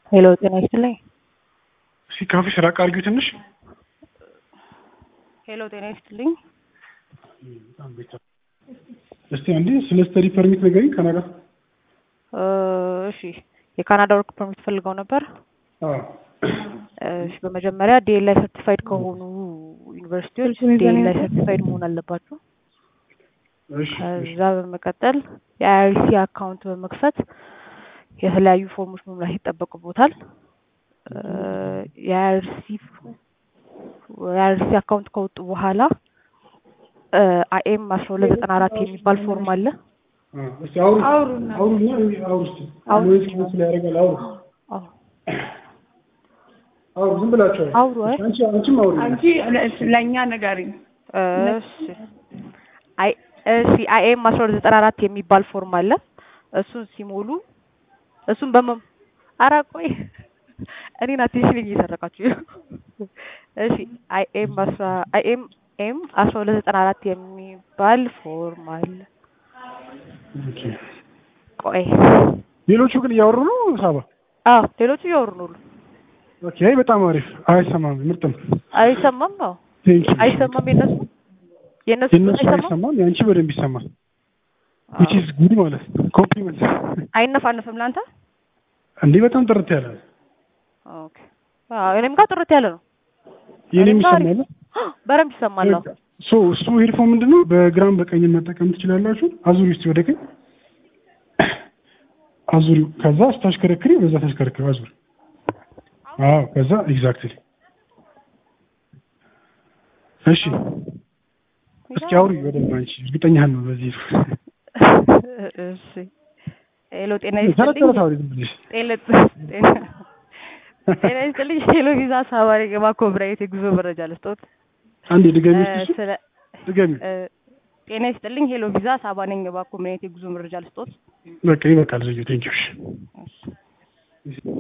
ሄሎ ጤና ይስጥልኝ። ሲካፍሽ ራቅ አድርጊው ትንሽ። ሄሎ ጤና ይስጥልኝ። እስቲ አንዴ ስለ ስተዲ ፐርሚት ንገሪኝ። ካናዳ እሺ የካናዳ ወርክ ፐርሚት ፈልገው ነበር? እሺ በመጀመሪያ ዲኤልአይ ሰርቲፋይድ ከሆኑ ዩኒቨርሲቲዎች ዲኤልአይ ሰርቲፋይድ መሆን አለባቸው። እሺ ከዛ በመቀጠል የአይአርሲ አካውንት በመክፈት የተለያዩ ፎርሞች መሙላት ይጠበቅቦታል። የአይአርሲ አካውንት ከወጡ በኋላ አይኤም 1294 የሚባል ፎርም አለ። እስቲ አውሩና አውሩ ዝም ብላችሁ አውሩ። አንቺም አውሩ። አንቺ ለኛ ንገሪኝ። እሺ አይኤም 1294 የሚባል ፎርም አለ። እሱን ሲሞሉ እሱን ቆይ እኔን አቴንሽን እየሰረቃችሁ። እሺ አይኤም 1294 የሚባል ፎርም አለ። ቆይ ሌሎቹ ግን እያወሩ ነው ሳባ? ሌሎቹ እያወሩ ነው። ኦኬ በጣም አሪፍ። አይሰማም? ምርጥ ነው። አይሰማም ነው? አይሰማም? የነሱ አይሰማም? ያንቺ በደንብ ይሰማል። which is good ማለት ኮምፕሊመንት። አይነፋነፍም ላንተ እንዴ? በጣም ጥርት ያለ። ኦኬ እኔም ጋር ጥርት ያለ ነው። የኔም ይሰማል? በደንብ ይሰማል። እሱ ሄድፎን ምንድነው በግራም በቀኝ መጠቀም ትችላላችሁ። አዙሪ እስቲ ወደ ቀኝ አዙሪ። ከዛ ስታሽከረክሪ በዛ ታሽከረክሪ አዙሪ። ከዛ ኤግዛክትሊ። እሺ እስኪ አውሪ ወደማ አንቺ እርግጠኛ ነኝ በዚህ። እሺ ሄሎ ጤና ይስጥልኝ። ጤና ይስጥልኝ። ሄሎ ቪዛ ሳባሪ የማኮብራይት የጉዞ መረጃ ልስጦት። አንዴ ድገሚ እስቲ። ድገሚ። ጤና ይስጥልኝ። ሄሎ ቪዛ ሳባ ነኝ የማኮብራይት የጉዞ መረጃ ልስጦት። በቃ ይበቃል። ቴንኪው።